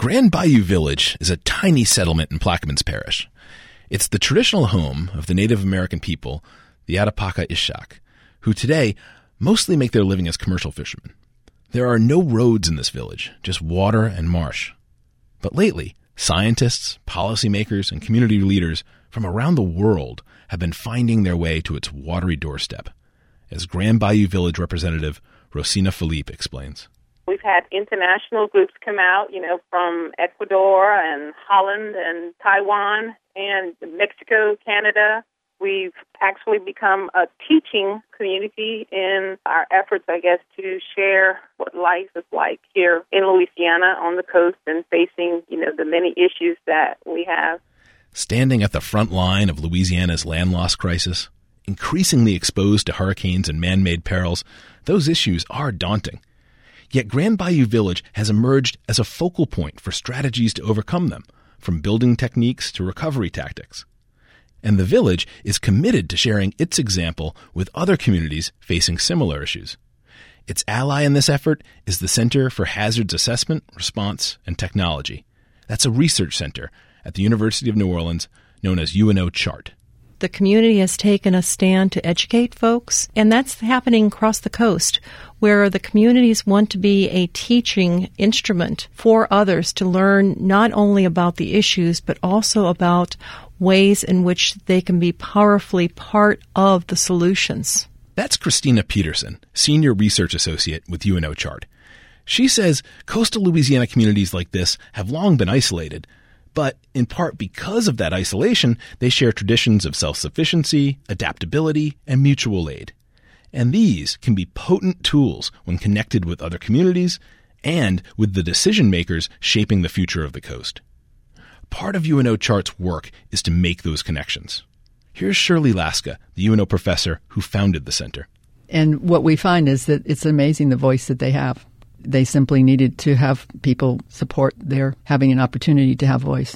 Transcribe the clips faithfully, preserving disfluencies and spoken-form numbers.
Grand Bayou Village is a tiny settlement in Plaquemines Parish. It's the traditional home of the Native American people, the Attapaka Ishak, who today mostly make their living as commercial fishermen. There are no roads in this village, just water and marsh. But lately, scientists, policymakers, and community leaders from around the world have been finding their way to its watery doorstep, as Grand Bayou Village representative Rosina Philippe explains. We've had international groups come out, you know, from Ecuador and Holland and Taiwan and Mexico, Canada. We've actually become a teaching community in our efforts, I guess, to share what life is like here in Louisiana on the coast and facing, you know, the many issues that we have. Standing at the front line of Louisiana's land loss crisis, increasingly exposed to hurricanes and man-made perils, those issues are daunting. Yet Grand Bayou Village has emerged as a focal point for strategies to overcome them, from building techniques to recovery tactics. And the village is committed to sharing its example with other communities facing similar issues. Its ally in this effort is the Center for Hazards Assessment, Response, and Technology. That's a research center at the University of New Orleans known as U N O CHART. The community has taken a stand to educate folks, and that's happening across the coast, where the communities want to be a teaching instrument for others to learn not only about the issues, but also about ways in which they can be powerfully part of the solutions. That's Christina Peterson, Senior Research Associate with U N O CHART. She says coastal Louisiana communities like this have long been isolated, but in part because of that isolation, they share traditions of self-sufficiency, adaptability, and mutual aid. And these can be potent tools when connected with other communities and with the decision-makers shaping the future of the coast. Part of U N O CHART's work is to make those connections. Here's Shirley Laska, the U N O professor who founded the center. And what we find is that it's amazing the voice that they have. They simply needed to have people support their having an opportunity to have voice.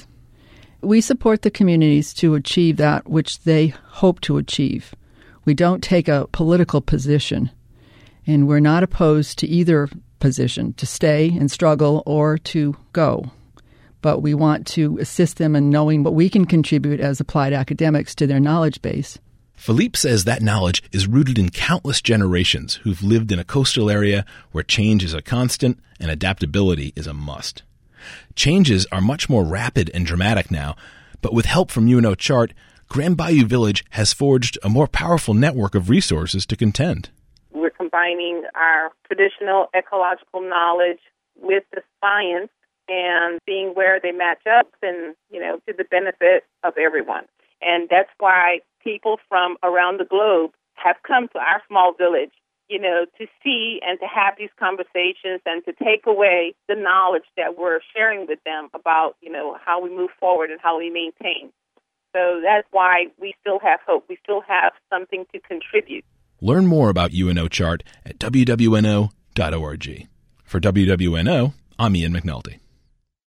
We support the communities to achieve that which they hope to achieve. We don't take a political position, and we're not opposed to either position, to stay and struggle or to go. But we want to assist them in knowing what we can contribute as applied academics to their knowledge base. Philippe says that knowledge is rooted in countless generations who've lived in a coastal area where change is a constant and adaptability is a must. Changes are much more rapid and dramatic now, but with help from U N O CHART, Grand Bayou Village has forged a more powerful network of resources to contend. We're combining our traditional ecological knowledge with the science and seeing where they match up and, you know, to the benefit of everyone. And that's why people from around the globe have come to our small village, you know, to see and to have these conversations and to take away the knowledge that we're sharing with them about, you know, how we move forward and how we maintain. So that's why we still have hope. We still have something to contribute. Learn more about U N O CHART at w w n o dot org. For W W N O, I'm Ian McNulty.